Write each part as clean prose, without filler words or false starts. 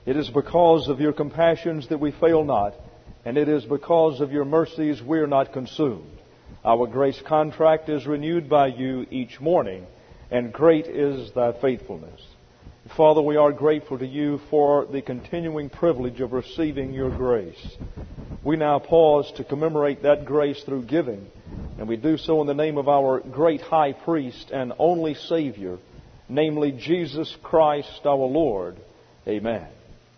It is because of your compassions that we fail not, and it is because of your mercies we are not consumed. Our grace contract is renewed by you each morning, and great is thy faithfulness. Father, we are grateful to you for the continuing privilege of receiving your grace. We now pause to commemorate that grace through giving, and we do so in the name of our great high priest and only Savior, namely Jesus Christ our Lord. Amen.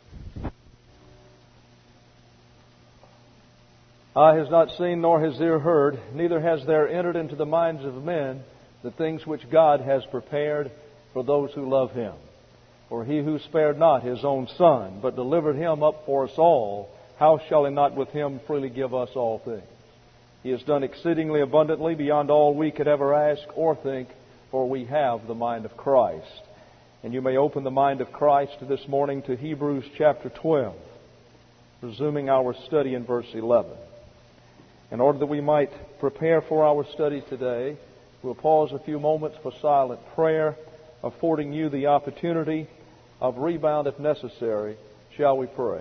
Eye has not seen, nor has ear heard, neither has there entered into the minds of men the things which God has prepared for those who love Him. For He who spared not His own Son, but delivered Him up for us all, how shall He not with Him freely give us all things? He has done exceedingly abundantly beyond all we could ever ask or think, for we have the mind of Christ. And you may open the mind of Christ this morning to Hebrews chapter 12, resuming our study in verse 11. In order that we might prepare for our study today, we'll pause a few moments for silent prayer, affording you the opportunity of rebound if necessary. Shall we pray?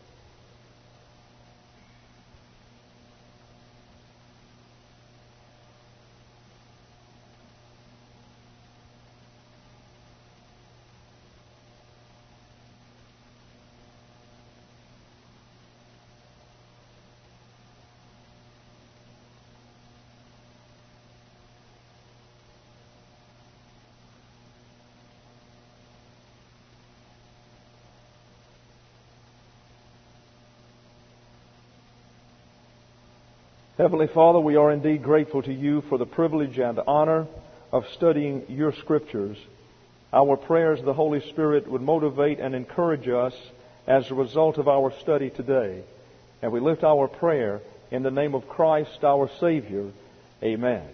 Heavenly Father, we are indeed grateful to you for the privilege and honor of studying your Scriptures. Our prayers the Holy Spirit would motivate and encourage us as a result of our study today. And we lift our prayer in the name of Christ our Savior. Amen.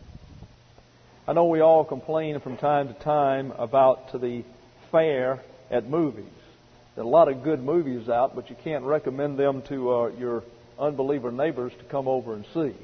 I know we all complain from time to time about the fare at movies. There are a lot of good movies out, but you can't recommend them to your unbeliever neighbors to come over and see.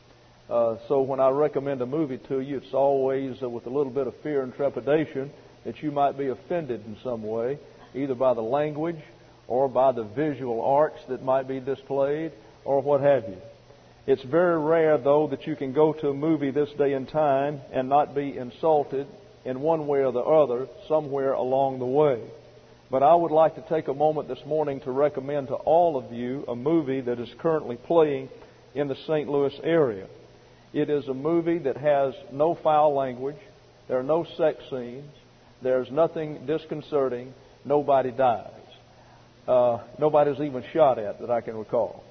So when I recommend a movie to you, it's always with a little bit of fear and trepidation that you might be offended in some way, either by the language or by the visual arts that might be displayed or what have you. It's very rare, though, that you can go to a movie this day and time and not be insulted in one way or the other somewhere along the way. But I would like to take a moment this morning to recommend to all of you a movie that is currently playing in the St. Louis area. It is a movie that has no foul language. There are no sex scenes. There's nothing disconcerting. Nobody dies. Nobody's even shot at that I can recall.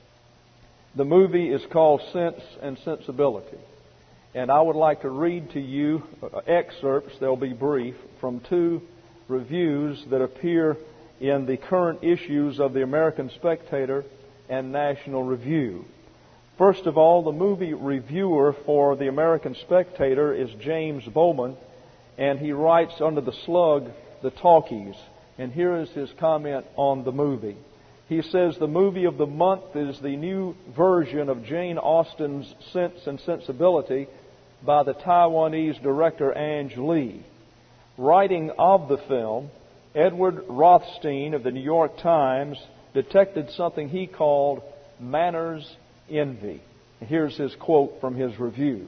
The movie is called Sense and Sensibility. And I would like to read to you excerpts, they'll be brief, from two reviews that appear in the current issues of the American Spectator and National Review. First of all, the movie reviewer for the American Spectator is James Bowman, and he writes under the slug, The Talkies. And here is his comment on the movie. He says, the movie of the month is the new version of Jane Austen's Sense and Sensibility by the Taiwanese director Ang Lee. Writing of the film, Edward Rothstein of the New York Times detected something he called manners envy. Here's his quote from his review.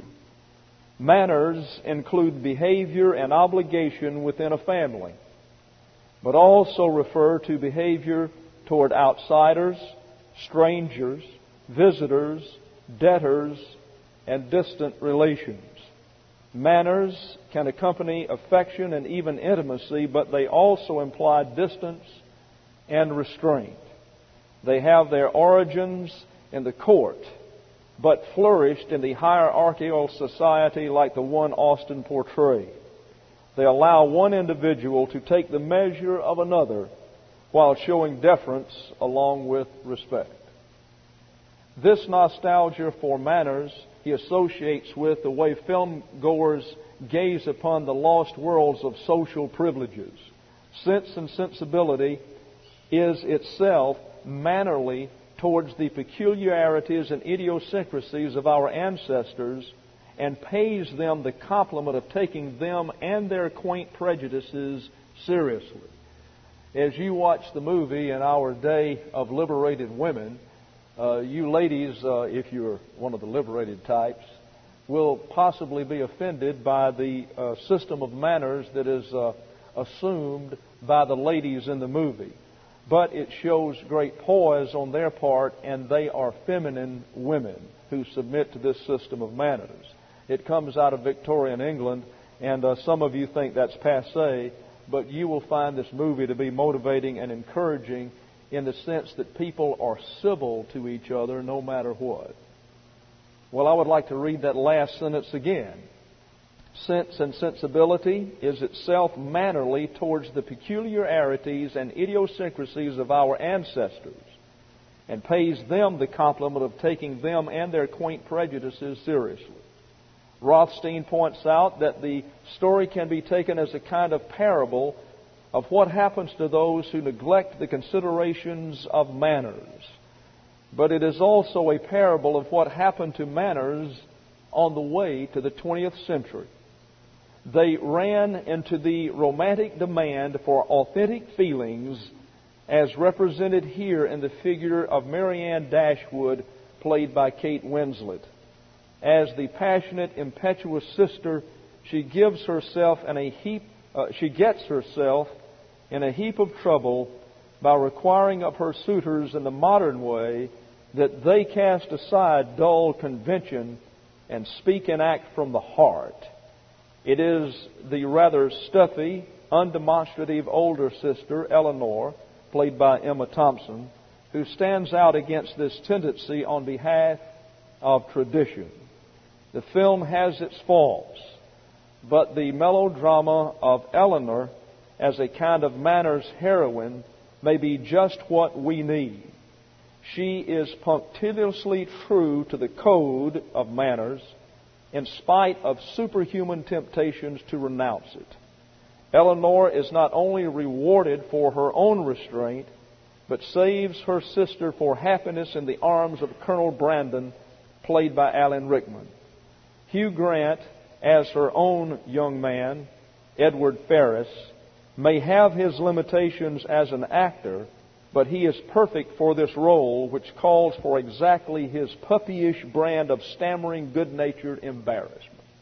Manners include behavior and obligation within a family, but also refer to behavior toward outsiders, strangers, visitors, debtors, and distant relations. Manners can accompany affection and even intimacy, but they also imply distance and restraint. They have their origins in the court, but flourished in the hierarchical society like the one Austen portrayed. They allow one individual to take the measure of another while showing deference along with respect. This nostalgia for manners he associates with the way film-goers gaze upon the lost worlds of social privileges. Sense and Sensibility is itself mannerly towards the peculiarities and idiosyncrasies of our ancestors and pays them the compliment of taking them and their quaint prejudices seriously. as you watch the movie in our day of liberated women, you ladies, if you're one of the liberated types, will possibly be offended by the system of manners that is assumed by the ladies in the movie. But it shows great poise on their part, and they are feminine women who submit to this system of manners. It comes out of Victorian England, and some of you think that's passé, but you will find this movie to be motivating and encouraging in the sense that people are civil to each other no matter what. Well, I would like to read that last sentence again. Sense and sensibility is itself mannerly towards the peculiarities and idiosyncrasies of our ancestors, and pays them the compliment of taking them and their quaint prejudices seriously. Rothstein points out that the story can be taken as a kind of parable of what happens to those who neglect the considerations of manners. But it is also a parable of what happened to manners on the way to the 20th century. They ran into the romantic demand for authentic feelings as represented here in the figure of Marianne Dashwood, played by Kate Winslet. As the passionate, impetuous sister, she gets herself in a heap of trouble by requiring of her suitors in the modern way that they cast aside dull convention and speak and act from the heart. It is the rather stuffy, undemonstrative older sister, Eleanor, played by Emma Thompson, who stands out against this tendency on behalf of tradition. The film has its faults, but the melodrama of Eleanor as a kind of manners heroine may be just what we need. She is punctiliously true to the code of manners in spite of superhuman temptations to renounce it. Eleanor is not only rewarded for her own restraint, but saves her sister for happiness in the arms of Colonel Brandon, played by Alan Rickman. Hugh Grant, as her own young man, Edward Ferrars, may have his limitations as an actor, but he is perfect for this role, which calls for exactly his puppyish brand of stammering, good-natured embarrassment.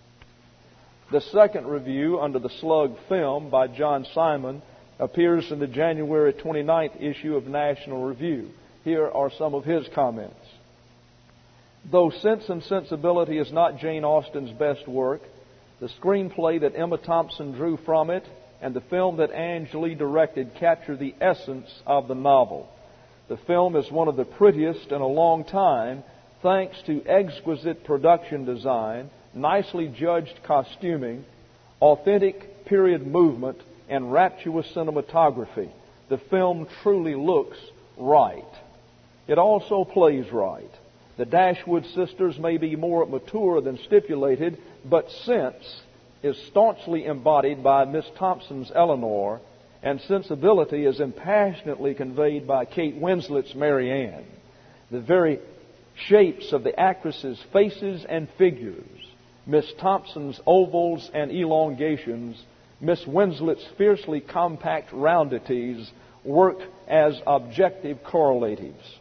The second review under the Slug Film by John Simon appears in the January 29th issue of National Review. Here are some of his comments. Though Sense and Sensibility is not Jane Austen's best work, the screenplay that Emma Thompson drew from it and the film that Ange Lee directed capture the essence of the novel. The film is one of the prettiest in a long time, thanks to exquisite production design, nicely judged costuming, authentic period movement, and rapturous cinematography. The film truly looks right. It also plays right. The Dashwood sisters may be more mature than stipulated, but sense is staunchly embodied by Miss Thompson's Eleanor, and sensibility is impassionately conveyed by Kate Winslet's Marianne. The very shapes of the actresses' faces and figures, Miss Thompson's ovals and elongations, Miss Winslet's fiercely compact roundities, work as objective correlatives.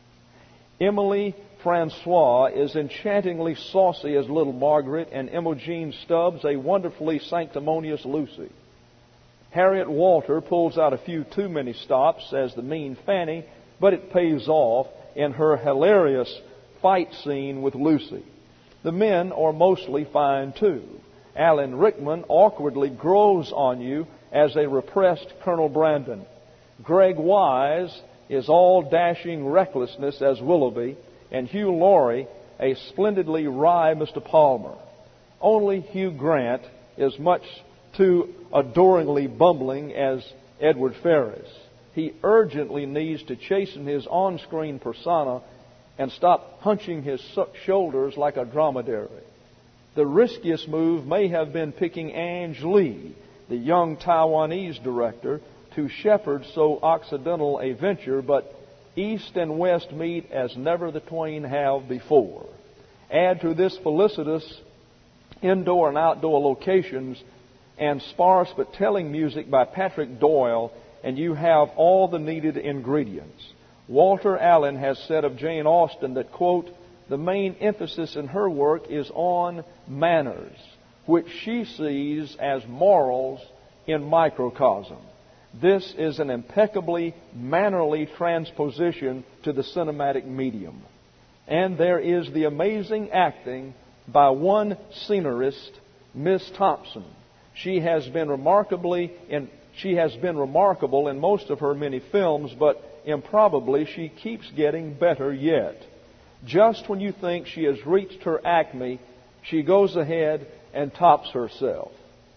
Emily Francois is enchantingly saucy as Little Margaret, and Imogen Stubbs a wonderfully sanctimonious Lucy. Harriet Walter pulls out a few too many stops as the mean Fanny, but it pays off in her hilarious fight scene with Lucy. The men are mostly fine too. Alan Rickman awkwardly grows on you as a repressed Colonel Brandon. Greg Wise is all dashing recklessness as Willoughby, and Hugh Laurie a splendidly wry Mr. Palmer. Only Hugh Grant is much too adoringly bumbling as Edward Ferrars. He urgently needs to chasten his on-screen persona and stop hunching his shoulders like a dromedary. The riskiest move may have been picking Ange Lee, the young Taiwanese director, to shepherd so occidental a venture, but East and West meet as never the twain have before. Add to this felicitous indoor and outdoor locations and sparse but telling music by Patrick Doyle, and you have all the needed ingredients. Walter Allen has said of Jane Austen that, quote, the main emphasis in her work is on manners, which she sees as morals in microcosm. This is an impeccably mannerly transposition to the cinematic medium. And there is the amazing acting by one scenarist, Miss Thompson. She has been remarkable in most of her many films, but improbably she keeps getting better yet. Just when you think she has reached her acme, she goes ahead and tops herself.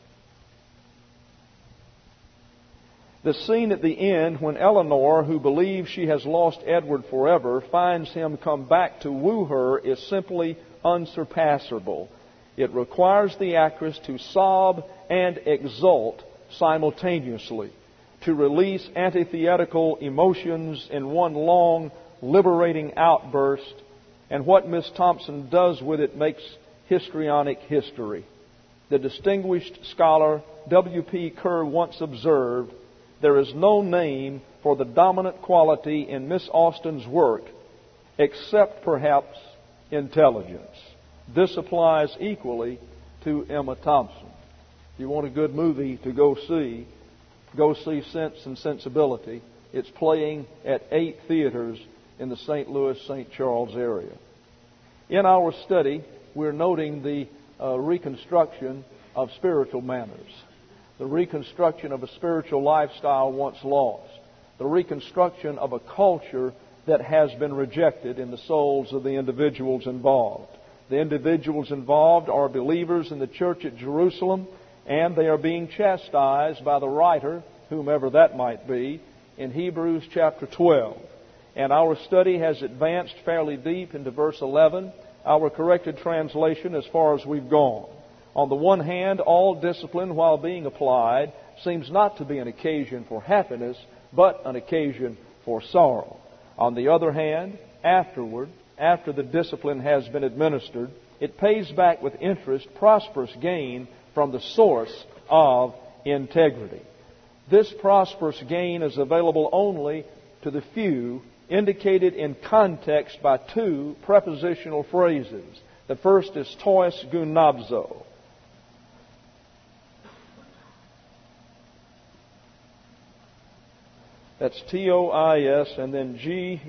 The scene at the end when Eleanor, who believes she has lost Edward forever, finds him come back to woo her is simply unsurpassable. It requires the actress to sob and exult simultaneously, to release antithetical emotions in one long, liberating outburst, and what Miss Thompson does with it makes histrionic history. The distinguished scholar W.P. Kerr once observed, there is no name for the dominant quality in Miss Austen's work except perhaps intelligence. This applies equally to Emma Thompson. If you want a good movie to go see Sense and Sensibility. It's playing at 8 theaters in the St. Louis, St. Charles area. In our study, we're noting the reconstruction of spiritual manners, the reconstruction of a spiritual lifestyle once lost, the reconstruction of a culture that has been rejected in the souls of the individuals involved. The individuals involved are believers in the church at Jerusalem, and they are being chastised by the writer, whomever that might be, in Hebrews chapter 12. And our study has advanced fairly deep into verse 11, our corrected translation as far as we've gone. On the one hand, all discipline, while being applied, seems not to be an occasion for happiness, but an occasion for sorrow. On the other hand, afterward, after the discipline has been administered, it pays back with interest prosperous gain from the source of integrity. This prosperous gain is available only to the few, indicated in context by 2 prepositional phrases. The first is tois gymnazo. That's T-O-I-S and then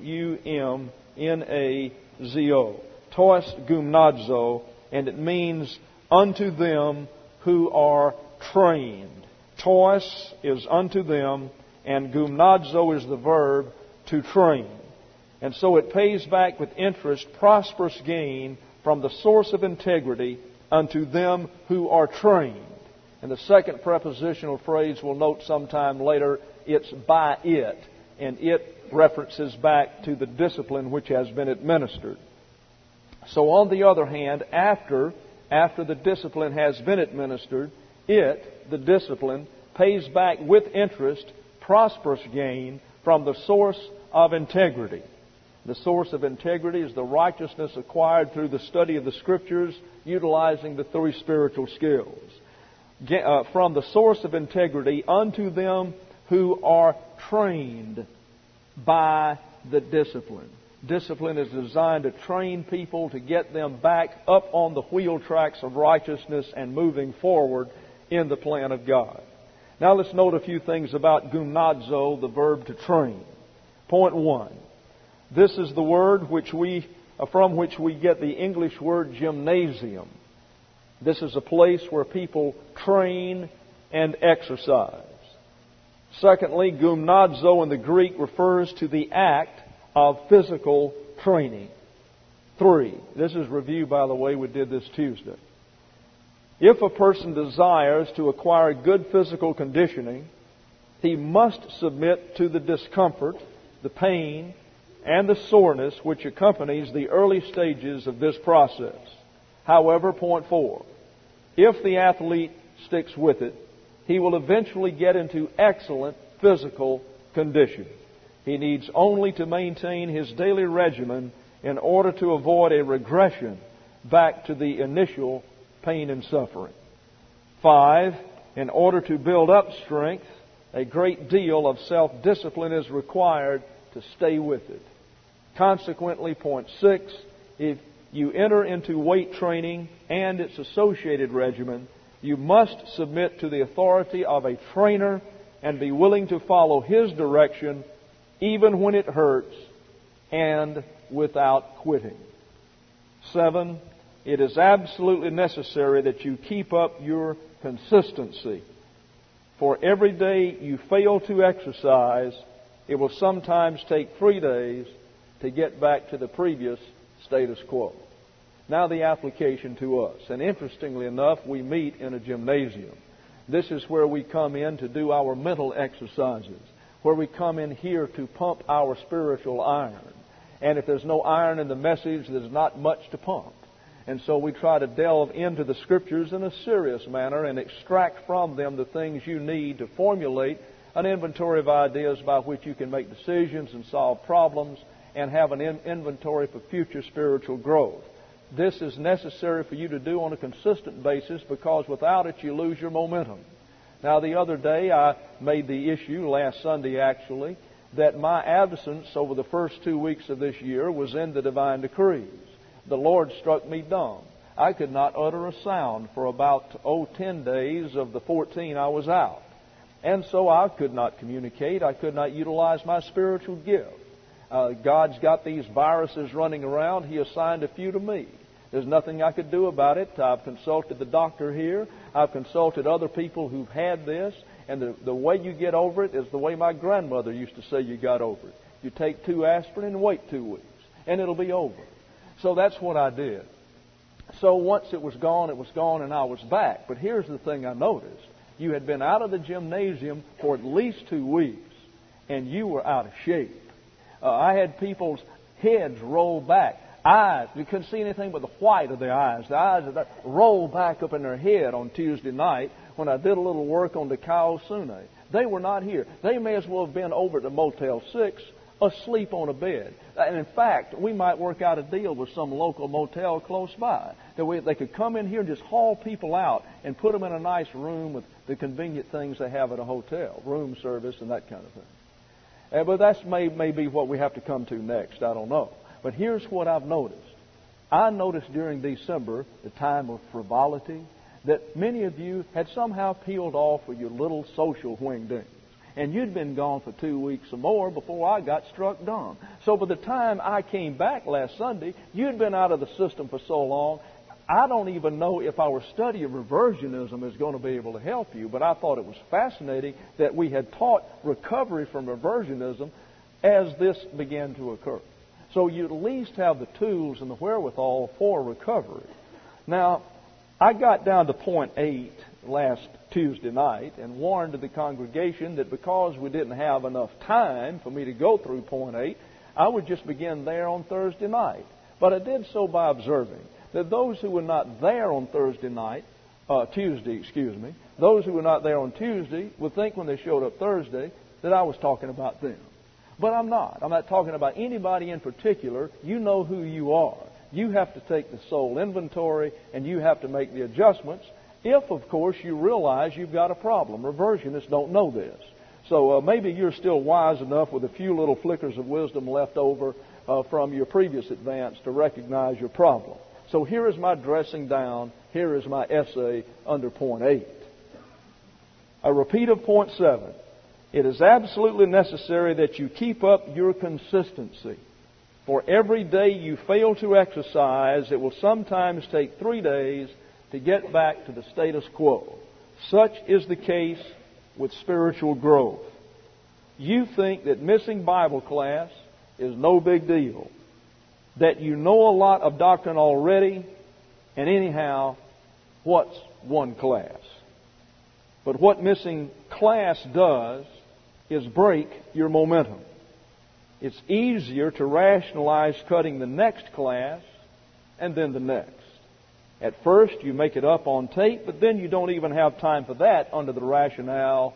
G-U-M-N-A-Z-O. Tois gymnazo, and it means unto them who are trained. Tois is unto them, and gymnazo is the verb to train. And so it pays back with interest prosperous gain from the source of integrity unto them who are trained. And the second prepositional phrase we'll note sometime later, it's by it. And it references back to the discipline which has been administered. So on the other hand, after the discipline has been administered, the discipline, pays back with interest prosperous gain from the source of integrity. The source of integrity is the righteousness acquired through the study of the Scriptures, utilizing the 3 spiritual skills. From the source of integrity unto them who are trained by the discipline. Discipline is designed to train people, to get them back up on the wheel tracks of righteousness and moving forward in the plan of God. Now let's note a few things about gymnazo, the verb to train. Point 1. This is the word from which we get the English word gymnasium. This is a place where people train and exercise. Secondly, gymnazo in the Greek refers to the act of physical training. 3. This is review, by the way, we did this Tuesday. If a person desires to acquire good physical conditioning, he must submit to the discomfort, the pain, and the soreness which accompanies the early stages of this process. However, point 4, if the athlete sticks with it, he will eventually get into excellent physical condition. He needs only to maintain his daily regimen in order to avoid a regression back to the initial pain and suffering. 5, in order to build up strength, a great deal of self-discipline is required to stay with it. Consequently, point 6, if you enter into weight training and its associated regimen, you must submit to the authority of a trainer and be willing to follow his direction even when it hurts and without quitting. 7, it is absolutely necessary that you keep up your consistency. For every day you fail to exercise, it will sometimes take 3 days to get back to the previous status quo. Now the application to us. And interestingly enough, we meet in a gymnasium. This is where we come in to do our mental exercises, where we come in here to pump our spiritual iron. And if there's no iron in the message, there's not much to pump. And so we try to delve into the Scriptures in a serious manner and extract from them the things you need to formulate an inventory of ideas by which you can make decisions and solve problems and have an inventory for future spiritual growth. This is necessary for you to do on a consistent basis, because without it you lose your momentum. Now the other day I made the issue, last Sunday actually, that my absence over the first 2 weeks of this year was in the divine decrees. The Lord struck me dumb. I could not utter a sound for about 10 days of the 14 I was out. And so I could not communicate. I could not utilize my spiritual gift. God's got these viruses running around. He assigned a few to me. There's nothing I could do about it. I've consulted the doctor here. I've consulted other people who've had this. And the way you get over it is the way my grandmother used to say you got over it. You take 2 aspirin and wait 2 weeks, and it'll be over. So that's what I did. So once it was gone, and I was back. But here's the thing I noticed. You had been out of the gymnasium for at least 2 weeks, and you were out of shape. I had people's heads roll back. Eyes, you couldn't see anything but the white of their eyes. The eyes that rolled back up in their head on Tuesday night when I did a little work on the Kao Sune. They were not here. They may as well have been over at the Motel 6 asleep on a bed. And in fact, we might work out a deal with some local motel close by. That they could come in here and just haul people out and put them in a nice room with the convenient things they have at a hotel, room service and that kind of thing. But that may be what we have to come to next. I don't know. But here's what I've noticed. I noticed during December, the time of frivolity, that many of you had somehow peeled off with your little social wingdings. And you'd been gone for 2 weeks or more before I got struck dumb. So by the time I came back last Sunday, you'd been out of the system for so long, I don't even know if our study of reversionism is going to be able to help you, but I thought it was fascinating that we had taught recovery from reversionism as this began to occur. So you at least have the tools and the wherewithal for recovery. Now, I got down to point 8 last Tuesday night and warned the congregation that because we didn't have enough time for me to go through point 8, I would just begin there on Thursday night. But I did so by observing that those who were not there on Tuesday, those who were not there on Tuesday would think when they showed up Thursday that I was talking about them. But I'm not. I'm not talking about anybody in particular. You know who you are. You have to take the soul inventory and you have to make the adjustments if, of course, you realize you've got a problem. Reversionists don't know this. So maybe you're still wise enough with a few little flickers of wisdom left over from your previous advance to recognize your problem. So here is my dressing down. Here is my essay under point 8. A repeat of point 7. It is absolutely necessary that you keep up your consistency. For every day you fail to exercise, it will sometimes take 3 days to get back to the status quo. Such is the case with spiritual growth. You think that missing Bible class is no big deal, that you know a lot of doctrine already, and anyhow, what's one class? But what missing class does is break your momentum. It's easier to rationalize cutting the next class and then the next. At first, you make it up on tape, but then you don't even have time for that under the rationale,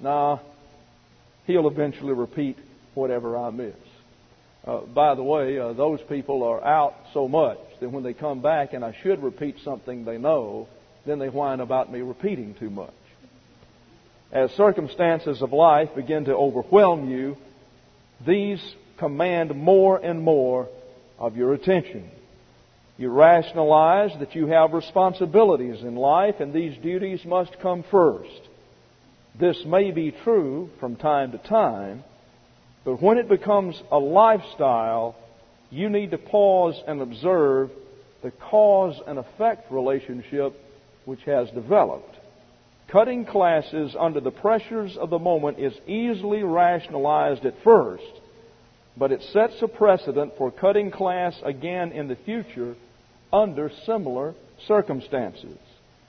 he'll eventually repeat whatever I miss. By the way, those people are out so much that when they come back and I should repeat something they know, then they whine about me repeating too much. As circumstances of life begin to overwhelm you, these command more and more of your attention. You rationalize that you have responsibilities in life and these duties must come first. This may be true from time to time, but when it becomes a lifestyle, you need to pause and observe the cause and effect relationship which has developed. Cutting classes under the pressures of the moment is easily rationalized at first, but it sets a precedent for cutting class again in the future under similar circumstances.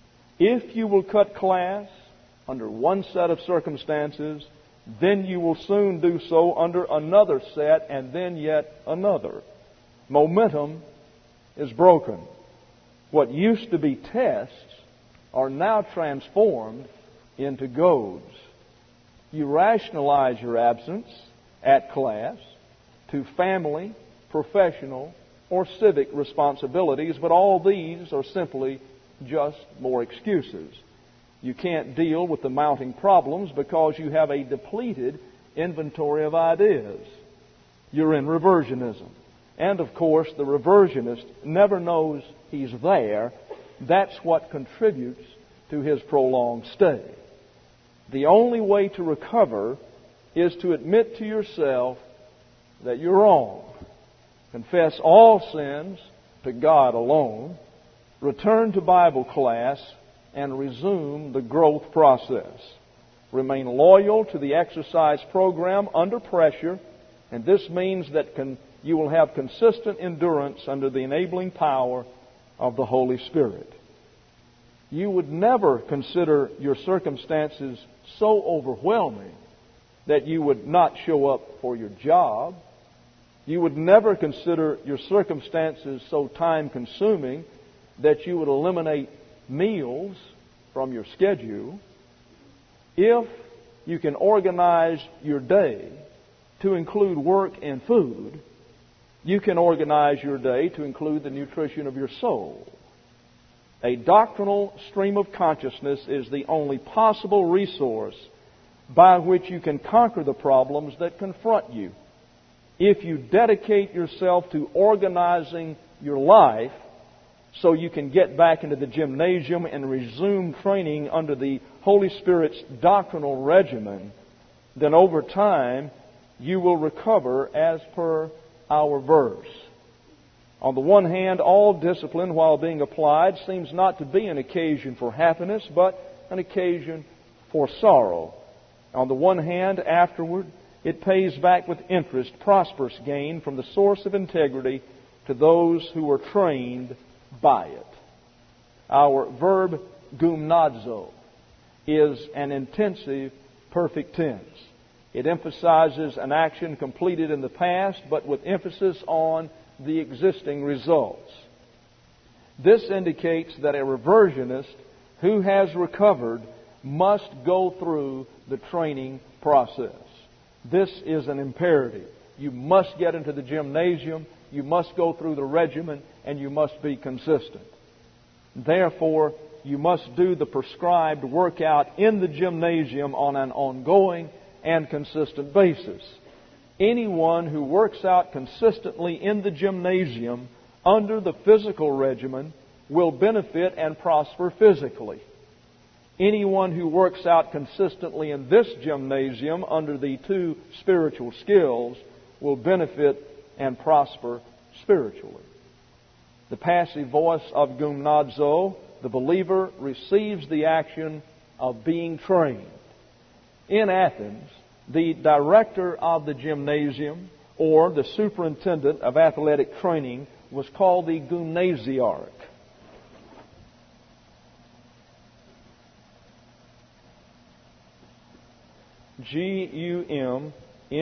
If you will cut class under one set of circumstances, then you will soon do so under another set and then yet another. Momentum is broken. What used to be tests are now transformed into goads. You rationalize your absence at class to family, professional, or civic responsibilities, but all these are simply just more excuses. You can't deal with the mounting problems because you have a depleted inventory of ideas. You're in reversionism. And of course, the reversionist never knows he's there. That's what contributes to his prolonged stay. The only way to recover is to admit to yourself that you're wrong. Confess all sins to God alone. Return to Bible class and resume the growth process. Remain loyal to the exercise program under pressure, and this means that you will have consistent endurance under the enabling power of the Holy Spirit. You would never consider your circumstances so overwhelming that you would not show up for your job. You would never consider your circumstances so time-consuming that you would eliminate meals from your schedule. If you can organize your day to include work and food, you can organize your day to include the nutrition of your soul. A doctrinal stream of consciousness is the only possible resource by which you can conquer the problems that confront you. If you dedicate yourself to organizing your life so you can get back into the gymnasium and resume training under the Holy Spirit's doctrinal regimen, then over time you will recover as per our verse. On the one hand, all discipline, while being applied, seems not to be an occasion for happiness, but an occasion for sorrow. On the one hand, afterward, it pays back with interest prosperous gain from the source of integrity to those who are trained by it. Our verb gymnazo is an intensive perfect tense. It emphasizes an action completed in the past, but with emphasis on the existing results. This indicates that a reversionist who has recovered must go through the training process. This is an imperative. You must get into the gymnasium, you must go through the regimen, and you must be consistent. Therefore, you must do the prescribed workout in the gymnasium on an ongoing and consistent basis. Anyone who works out consistently in the gymnasium under the physical regimen will benefit and prosper physically. Anyone who works out consistently in this gymnasium under the two spiritual skills will benefit and prosper spiritually. The passive voice of gymnazo, the believer receives the action of being trained. In Athens, the director of the gymnasium, or the superintendent of athletic training, was called the gymnasiarch. Gumnasiarch.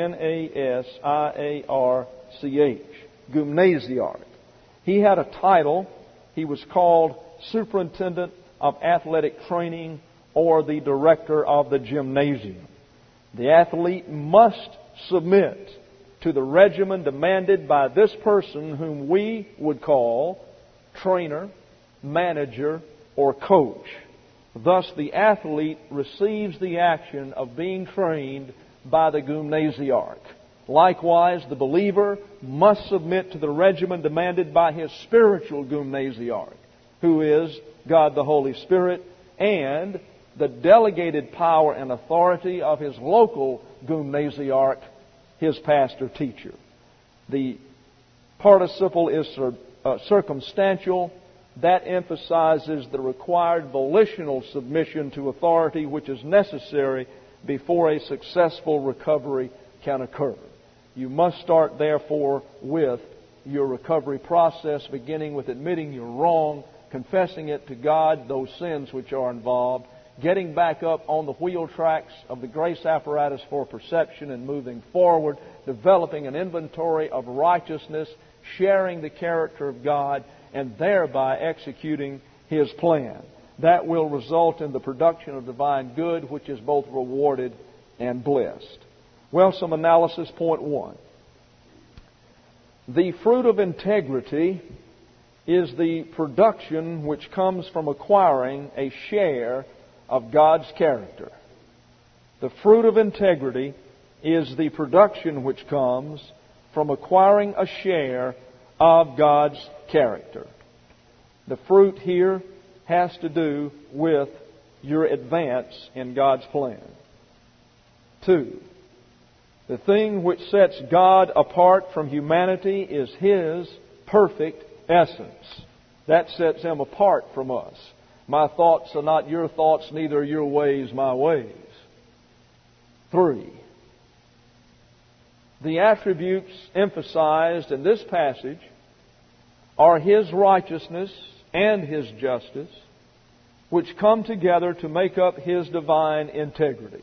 Gymnasiarch. He had a title. He was called superintendent of athletic training or the director of the gymnasium. The athlete must submit to the regimen demanded by this person whom we would call trainer, manager, or coach. Thus, the athlete receives the action of being trained by the gymnasiarch. Likewise, the believer must submit to the regimen demanded by his spiritual gymnasiarch, who is God the Holy Spirit, and the delegated power and authority of his local gymnasiarch, his pastor-teacher. The participle is circumstantial. That emphasizes the required volitional submission to authority which is necessary before a successful recovery can occur. You must start, therefore, with your recovery process, beginning with admitting you're wrong, confessing it to God, those sins which are involved, getting back up on the wheel tracks of the grace apparatus for perception and moving forward, developing an inventory of righteousness, sharing the character of God, and thereby executing His plan. That will result in the production of divine good, which is both rewarded and blessed. Well, some analysis. Point 1. The fruit of integrity is the production which comes from acquiring a share of God's character. The fruit of integrity is the production which comes from acquiring a share of God's character. The fruit here has to do with your advance in God's plan. 2. The thing which sets God apart from humanity is His perfect essence. That sets Him apart from us. My thoughts are not your thoughts, neither are your ways my ways. 3. The attributes emphasized in this passage are His righteousness and His justice, which come together to make up His divine integrity.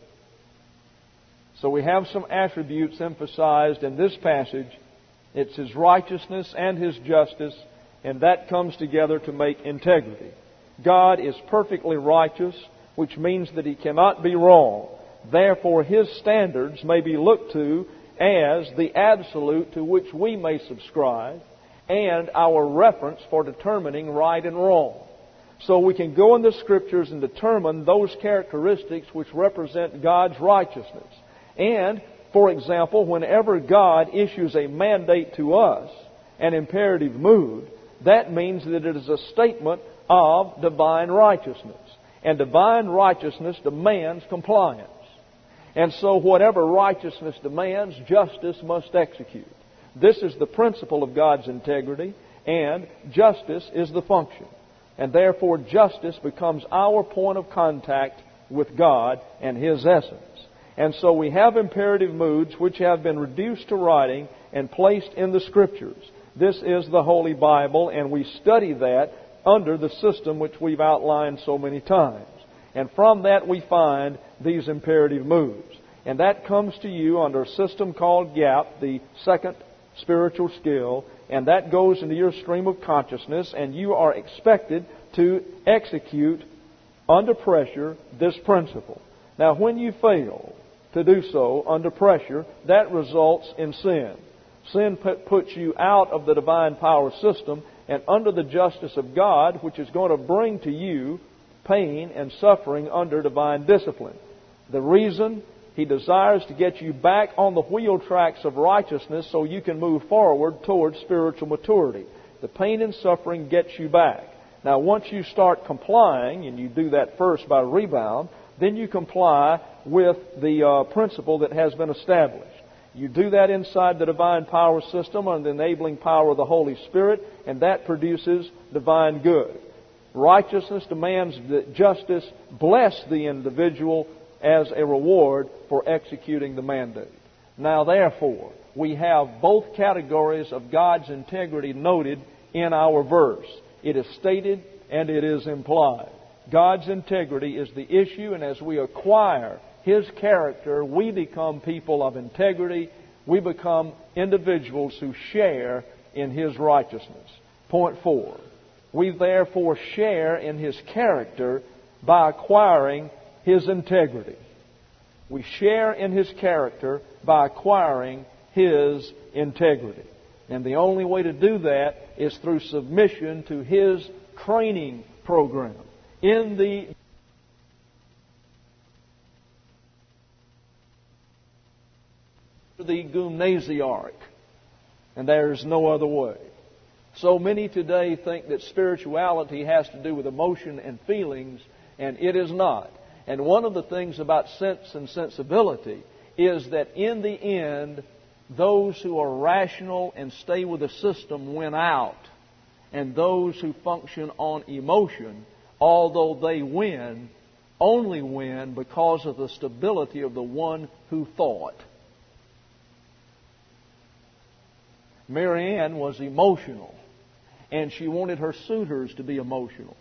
So we have some attributes emphasized in this passage. It's His righteousness and His justice, and that comes together to make integrity. God is perfectly righteous, which means that He cannot be wrong. Therefore, His standards may be looked to as the absolute to which we may subscribe and our reference for determining right and wrong. So we can go in the Scriptures and determine those characteristics which represent God's righteousness. And, for example, whenever God issues a mandate to us, an imperative mood, that means that it is a statement of divine righteousness. And divine righteousness demands compliance. And so whatever righteousness demands, justice must execute. This is the principle of God's integrity, and justice is the function. And therefore justice becomes our point of contact with God and His essence. And so we have imperative moods which have been reduced to writing and placed in the Scriptures. This is the Holy Bible, and we study that under the system which we've outlined so many times. And from that we find these imperative moods. And that comes to you under a system called GAP, the second spiritual skill, and that goes into your stream of consciousness, and you are expected to execute under pressure this principle. Now, when you fail to do so under pressure, that results in sin. Sin puts you out of the divine power system and under the justice of God, which is going to bring to you pain and suffering under divine discipline. The reason? He desires to get you back on the wheel tracks of righteousness so you can move forward towards spiritual maturity. The pain and suffering gets you back. Now, once you start complying, and you do that first by rebound, then you comply with the principle that has been established. You do that inside the divine power system under the enabling power of the Holy Spirit, and that produces divine good. Righteousness demands that justice bless the individual as a reward for executing the mandate. Now, therefore, we have both categories of God's integrity noted in our verse. It is stated and it is implied. God's integrity is the issue, and as we acquire His character, we become people of integrity. We become individuals who share in His righteousness. Point 4. We therefore share in His character by acquiring His integrity. We share in His character by acquiring His integrity. And the only way to do that is through submission to His training program. In the the gymnasiarch, and there's no other way. So many today think that spirituality has to do with emotion and feelings, and it is not. And one of the things about sense and sensibility is that in the end, those who are rational and stay with the system win out. And those who function on emotion, although they win, only win because of the stability of the one who thought. Mary Ann was emotional, and she wanted her suitors to be emotional.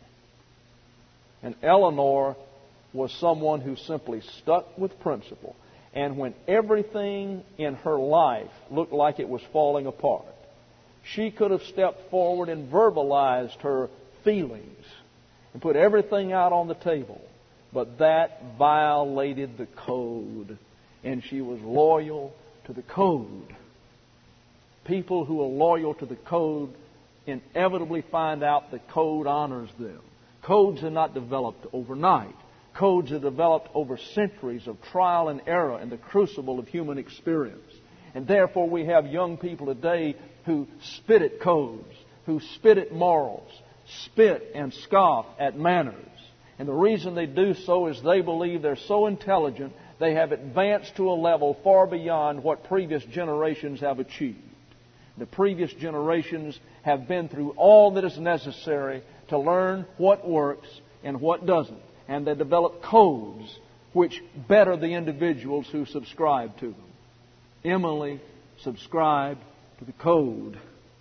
And Eleanor was someone who simply stuck with principle. And when everything in her life looked like it was falling apart, she could have stepped forward and verbalized her feelings and put everything out on the table. But that violated the code, and she was loyal to the code. People who are loyal to the code inevitably find out the code honors them. Codes are not developed overnight. Codes are developed over centuries of trial and error in the crucible of human experience. And therefore we have young people today who spit at codes, who spit at morals, spit and scoff at manners. And the reason they do so is they believe they're so intelligent, they have advanced to a level far beyond what previous generations have achieved. The previous generations have been through all that is necessary to learn what works and what doesn't. And they develop codes which better the individuals who subscribe to them. Emily subscribed to the code,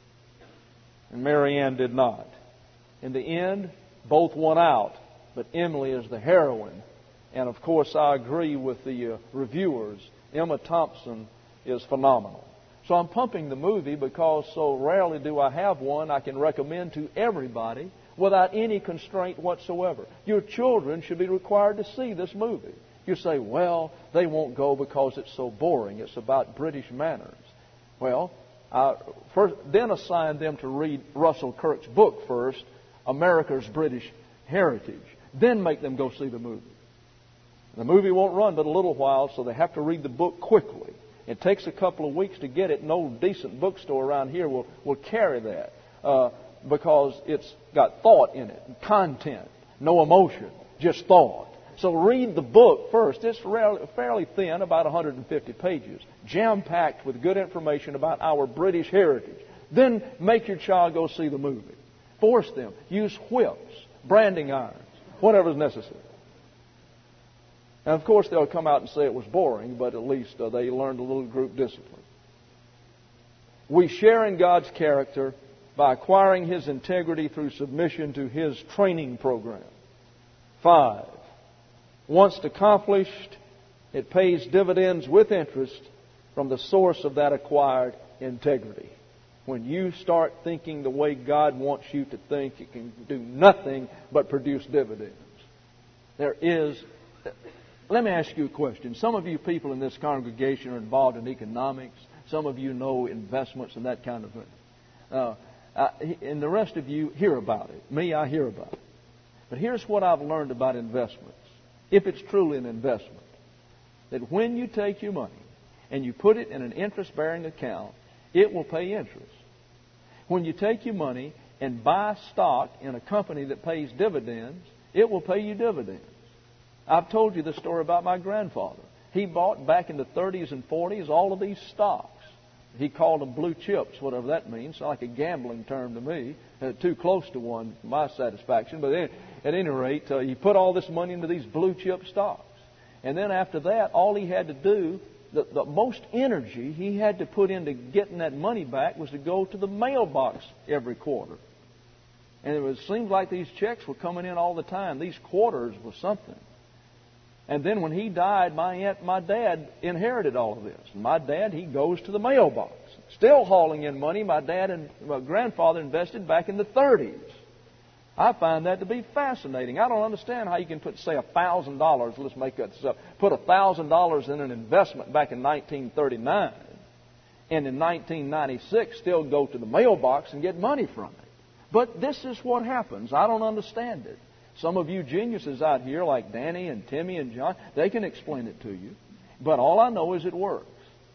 and Mary Ann did not. In the end, both won out, but Emily is the heroine. And of course, I agree with the reviewers. Emma Thompson is phenomenal. So I'm pumping the movie because so rarely do I have one I can recommend to everybody without any constraint whatsoever. Your children should be required to see this movie. You say, well, they won't go because it's so boring. It's about British manners. Well, then assign them to read Russell Kirk's book first, America's British Heritage. Then make them go see the movie. The movie won't run but a little while, so they have to read the book quickly. It takes a couple of weeks to get it. No decent bookstore around here will carry that because it's got thought in it, content, no emotion, just thought. So read the book first. It's fairly thin, about 150 pages, jam-packed with good information about our British heritage. Then make your child go see the movie. Force them. Use whips, branding irons, whatever is necessary. And of course, they'll come out and say it was boring, but at least they learned a little group discipline. We share in God's character by acquiring His integrity through submission to His training program. 5. Once accomplished, it pays dividends with interest from the source of that acquired integrity. When you start thinking the way God wants you to think, it can do nothing but produce dividends. Let me ask you a question. Some of you people in this congregation are involved in economics. Some of you know investments and that kind of thing. And the rest of you hear about it. Me, I hear about it. But here's what I've learned about investments, if it's truly an investment. That when you take your money and you put it in an interest-bearing account, it will pay interest. When you take your money and buy stock in a company that pays dividends, it will pay you dividends. I've told you the story about my grandfather. He bought back in the 30s and 40s all of these stocks. He called them blue chips, whatever that means. It's like a gambling term to me. Too close to one for my satisfaction. But at any rate, he put all this money into these blue chip stocks. And then after that, all he had to do, the most energy he had to put into getting that money back was to go to the mailbox every quarter. And it seemed like these checks were coming in all the time. These quarters were something. And then when he died, my dad inherited all of this. And my dad, he goes to the mailbox, still hauling in money my dad and my grandfather invested back in the 30s. I find that to be fascinating. I don't understand how you can put, say, $1,000, let's make that up, put $1,000 in an investment back in 1939, and in 1996 still go to the mailbox and get money from it. But this is what happens. I don't understand it. Some of you geniuses out here like Danny and Timmy and John, they can explain it to you. But all I know is it works.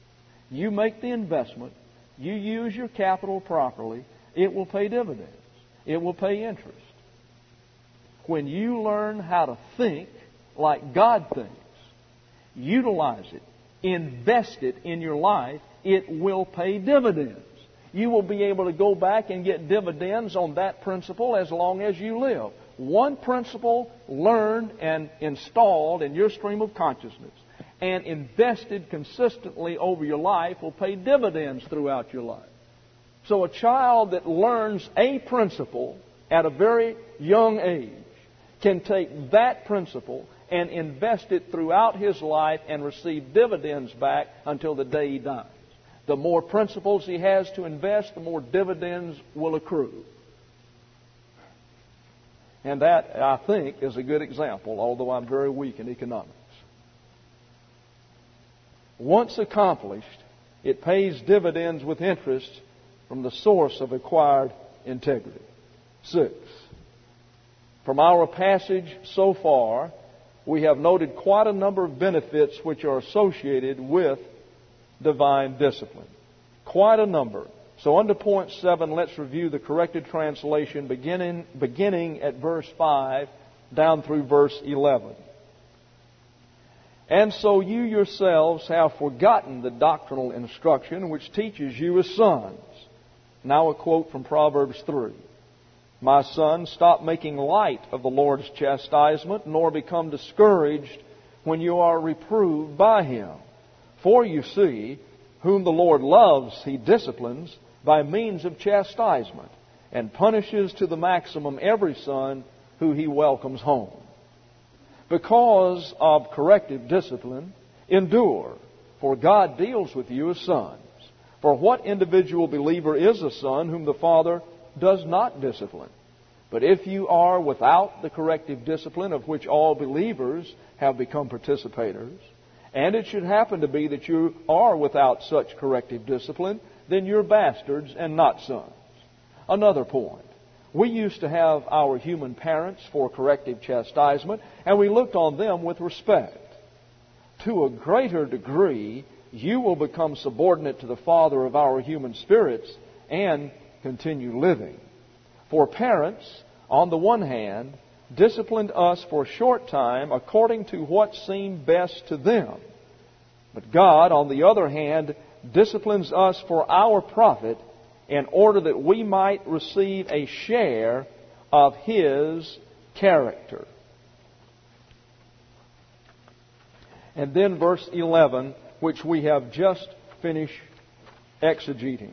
You make the investment. You use your capital properly. It will pay dividends. It will pay interest. When you learn how to think like God thinks, utilize it, invest it in your life, it will pay dividends. You will be able to go back and get dividends on that principle as long as you live. One principle learned and installed in your stream of consciousness and invested consistently over your life will pay dividends throughout your life. So a child that learns a principle at a very young age can take that principle and invest it throughout his life and receive dividends back until the day he dies. The more principles he has to invest, the more dividends will accrue. And that, I think, is a good example, although I'm very weak in economics. Once accomplished, it pays dividends with interest from the source of acquired integrity. 6. From our passage so far, we have noted quite a number of benefits which are associated with divine discipline. Quite a number. So under point 7, let's review the corrected translation beginning at verse 5 down through verse 11. And so you yourselves have forgotten the doctrinal instruction which teaches you as sons. Now a quote from Proverbs 3. My son, stop making light of the Lord's chastisement, nor become discouraged when you are reproved by Him. For you see, whom the Lord loves, He disciplines by means of chastisement, and punishes to the maximum every son who He welcomes home. Because of corrective discipline, endure, for God deals with you as sons. For what individual believer is a son whom the Father does not discipline? But if you are without the corrective discipline of which all believers have become participators, and it should happen to be that you are without such corrective discipline, then you're bastards and not sons. Another point. We used to have our human parents for corrective chastisement, and we looked on them with respect. To a greater degree, you will become subordinate to the Father of our human spirits and continue living. For parents, on the one hand, disciplined us for a short time according to what seemed best to them. But God, on the other hand, disciplines us for our profit in order that we might receive a share of His character. And then verse 11, which we have just finished exegeting.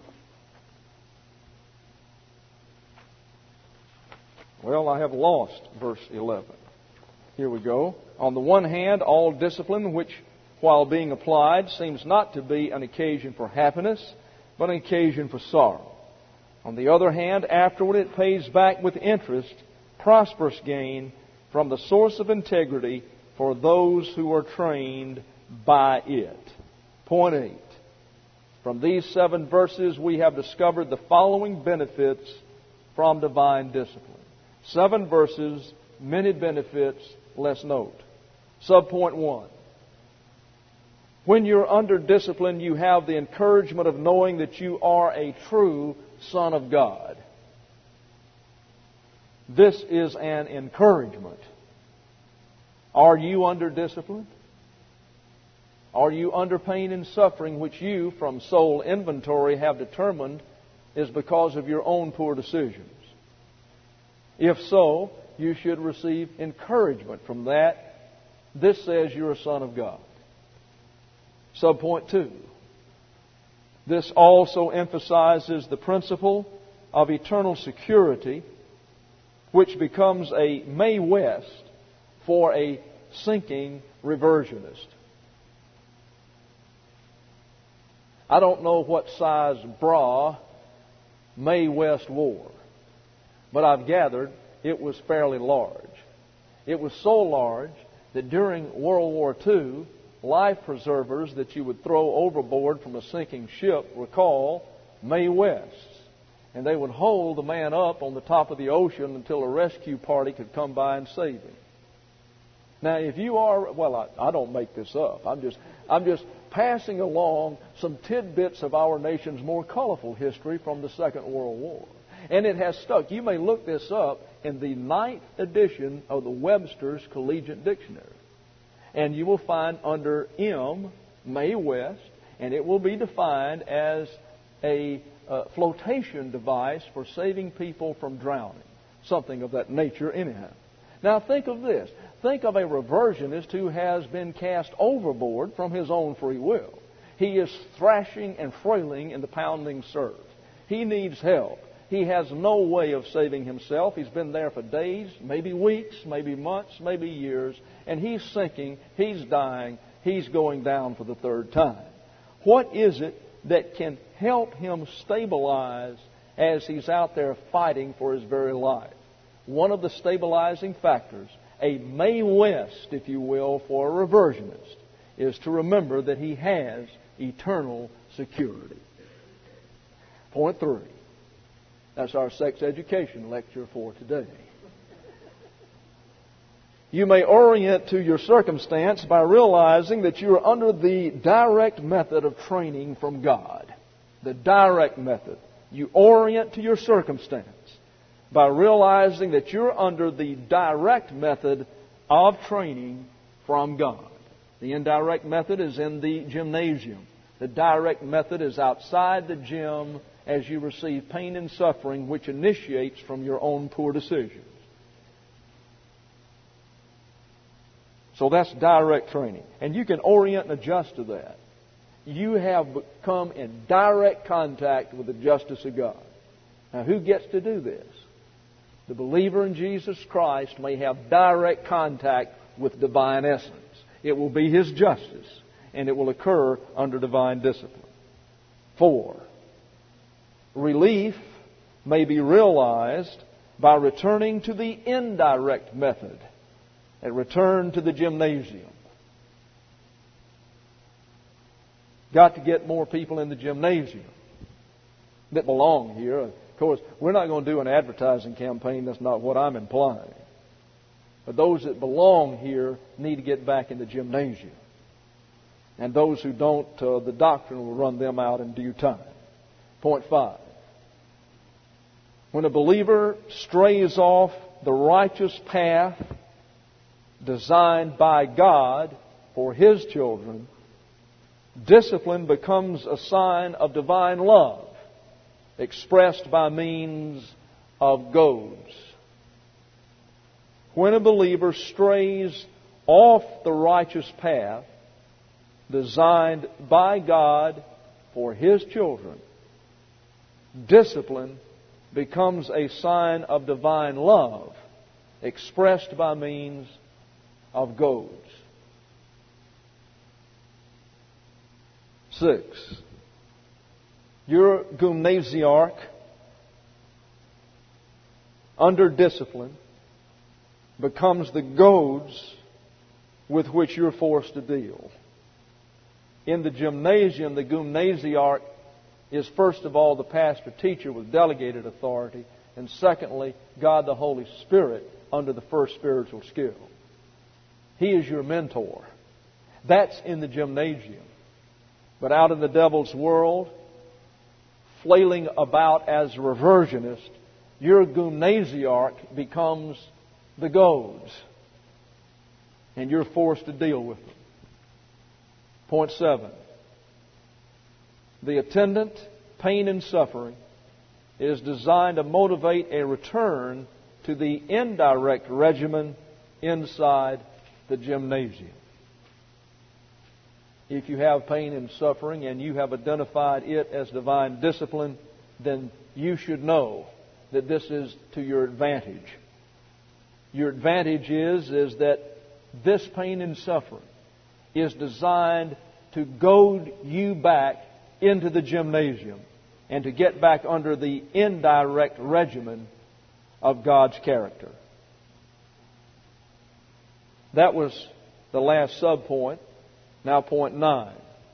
Well, I have lost verse 11. Here we go. On the one hand, all discipline, which, while being applied, seems not to be an occasion for happiness, but an occasion for sorrow. On the other hand, afterward it pays back with interest, prosperous gain from the source of integrity for those who are trained by it. Point 8. From these 7 verses, we have discovered the following benefits from divine discipline. 7 verses, many benefits, let's note. Subpoint 1. When you're under discipline, you have the encouragement of knowing that you are a true son of God. This is an encouragement. Are you under discipline? Are you under pain and suffering which you, from soul inventory, have determined is because of your own poor decisions? If so, you should receive encouragement from that. This says you're a son of God. Subpoint 2. This also emphasizes the principle of eternal security, which becomes a Mae West for a sinking reversionist. I don't know what size bra Mae West wore, but I've gathered it was fairly large. It was so large that during World War II, life preservers that you would throw overboard from a sinking ship were called Mae Wests. And they would hold the man up on the top of the ocean until a rescue party could come by and save him. Now, if you are, well, I don't make this up. I'm just passing along some tidbits of our nation's more colorful history from the Second World War. And it has stuck. You may look this up in the 9th edition of the Webster's Collegiate Dictionary. And you will find under M, Mae West, and it will be defined as a flotation device for saving people from drowning. Something of that nature anyhow. Now think of this. Think of a reversionist who has been cast overboard from his own free will. He is thrashing and frailing in the pounding surf. He needs help. He has no way of saving himself. He's been there for days, maybe weeks, maybe months, maybe years, and he's sinking, he's dying, he's going down for the third time. What is it that can help him stabilize as he's out there fighting for his very life? One of the stabilizing factors, a Mae West, if you will, for a reversionist, is to remember that he has eternal security. Point 3. That's our sex education lecture for today. You may orient to your circumstance by realizing that you are under the direct method of training from God. The direct method. You orient to your circumstance by realizing that you're under the direct method of training from God. The indirect method is in the gymnasium. The direct method is outside the gym as you receive pain and suffering which initiates from your own poor decisions. So that's direct training. And you can orient and adjust to that. You have come in direct contact with the justice of God. Now, who gets to do this? The believer in Jesus Christ may have direct contact with divine essence. It will be His justice, and it will occur under divine discipline. 4. Relief may be realized by returning to the indirect method. A return to the gymnasium. Got to get more people in the gymnasium that belong here. Of course, we're not going to do an advertising campaign. That's not what I'm implying. But those that belong here need to get back in the gymnasium. And those who don't, the doctrine will run them out in due time. Point 5. When a believer strays off the righteous path designed by God for His children, discipline becomes a sign of divine love expressed by means of goads. When a believer strays off the righteous path designed by God for His children, discipline becomes a sign of divine love expressed by means of goads. 6. Your gymnasiarch, under discipline, becomes the goads with which you're forced to deal. In the gymnasium, the gymnasiarch is first of all the pastor-teacher with delegated authority, and secondly, God the Holy Spirit under the first spiritual skill. He is your mentor. That's in the gymnasium. But out in the devil's world, flailing about as a reversionist, your gymnasiarch becomes the goads. And you're forced to deal with them. Point 7. The attendant pain and suffering is designed to motivate a return to the indirect regimen inside the gymnasium. If you have pain and suffering and you have identified it as divine discipline, then you should know that this is to your advantage. Your advantage is that this pain and suffering is designed to goad you back into the gymnasium and to get back under the indirect regimen of God's character. That was the last subpoint. Now point 9.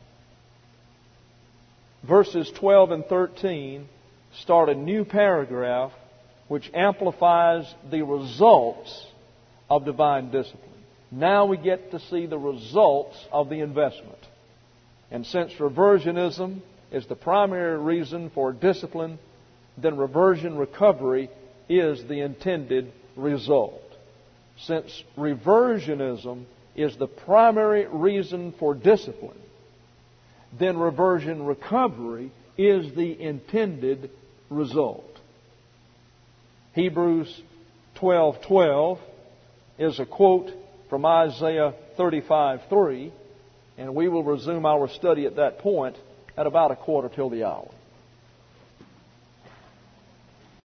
Verses 12 and 13 start a new paragraph which amplifies the results of divine discipline. Now we get to see the results of the investment. And since reversionism is the primary reason for discipline, then reversion recovery is the intended result. Since reversionism is the primary reason for discipline, then reversion recovery is the intended result. Hebrews 12:12 is a quote from Isaiah 35:3, and we will resume our study at that point at about 1:15 till the hour.